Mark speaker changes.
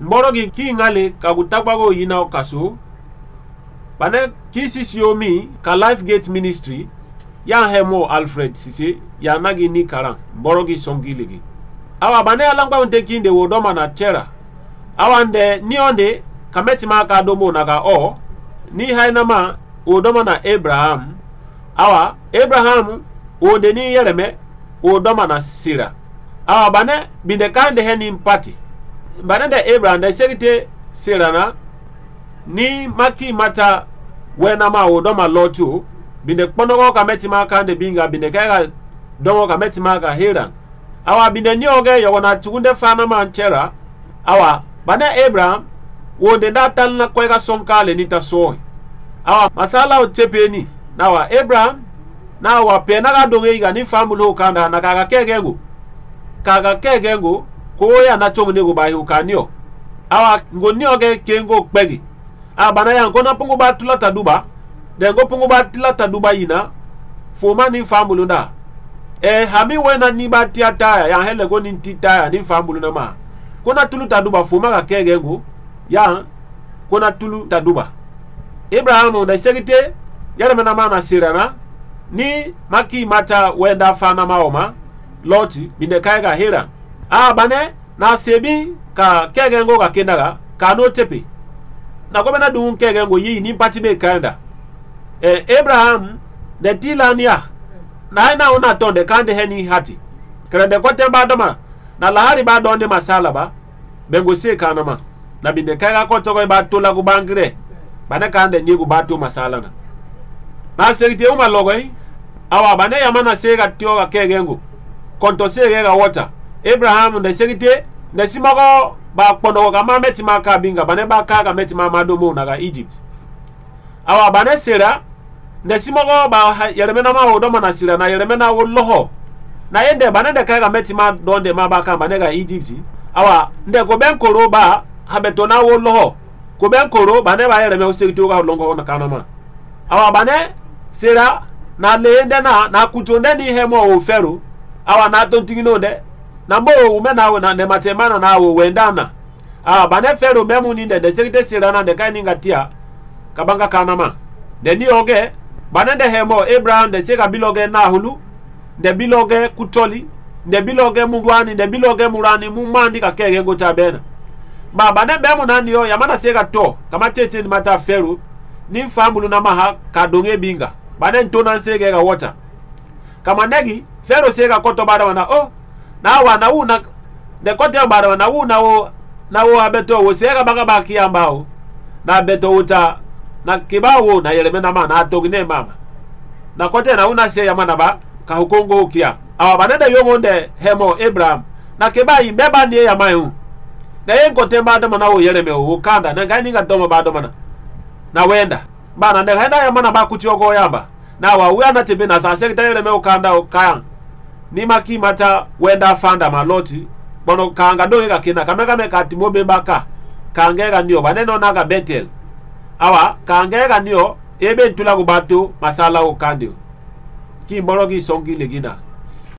Speaker 1: mborogi ki ngale kagutakbago yina okaso bane ki sisiomi ka Life Gate Ministry ya hemo Alfred Sise ya nagi ni karan mborogi songiligi awa bane alangba unte kinde wodoma na chera awa nde ni onde kameti maka domo naga o ni hainama wodoma na Abraham awa Abraham onde ni yereme wodoma na Sira awa bane binde kande heni mpati bane de Abraham de segite Sira na ni maki mata wenama wodoma lotu binde kponogo kameti maka de binga binde kaiga domo kameti maka Hiran awa binde ni oge yogona tugunde fana manchera awa bane Abraham wonde natal na kwega sonkale nita soy awa masala otepeni nawa Abraham nawa penaga donge iga ni famulo kanda na kaga kegengo ko ya na chomne go bayi ukanio awa ngoni oge kengo kpegi awa bana ya ngona pungu batula taduba dengo pungu batula taduba ina foma ni famulo nda hami wena ni batiata ya hele go ni ntita ni famulo na ma kona tulu taduba foma ga kegengo ya kona tulu taduba Abraham da segite yara mena mana Sirana ni maki mata wenda fana maoma loti binde kaiga Hiran bane na sebi ka kegengo ga kendaga ka no tepe na ko bena dun kegengo yi ni pati be kanda Abraham de tilania na ina ona tonde kande heni hati krende kote badoma na lahari ba donde masala ba bengo se kanama na binde kaiga ko togo ba tola go bangre bana kande nigu batu masala na segite uma logoi awa bane yamana sega tioga kegengo konto sega water Abraham de segite de simago ba kpono ga mameti maka binga bane ba kaga meti mama domo naga Egypt awa bane sera de simago ba yeremena ma odoma na sira na yeremena wo loho na yende bane de kaga meti ma donde ma ba ka bane ga Egypt awa nde go ben koro ba habetona wo loho ko ben koro bane ba yereme osegito ga longo na kanama awa bane sera na leende na kutonde ni hemo o feru awa na tontingino de na mbo umena na ne matemana na wo wendana bane feru memu ni de segite sera na de kani ngatia kabanga kanama de ni oge bane de hemo Abraham de sega biloge na hulu de biloge kutoli de biloge mugwani de biloge murani mumandi ka kege ngota bena bane bemu na niyo yamana sega to kama tete ni mata feru ni famulu na maha kadonge binga bane ntona sega ga water kama negi feru sega koto bada wana na wana una de kote bada wana una na wo abeto wo sega banga baki ambao na beto uta na kibawo na yelemena ma na togne mama na kote na una se yamana ba ka hukongo ukia bane de yomonde hemo Abraham na kibai mbeba ni ya mayu na yengo temba da mana wo yereme wo kanda na gani ga domo ba do mana na wenda bana ne henda ya mana ba kuchiogo yamba na wa uya na tebe na sa sekta yereme wo kanda o kayan ni maki mata wenda fanda maloti bono kanga do ga kina kameka me kati mobe baka kangega ndio baneno na ga Betel kangega ndio ebe ntula go bato masala o kandio ki mborogi songi legina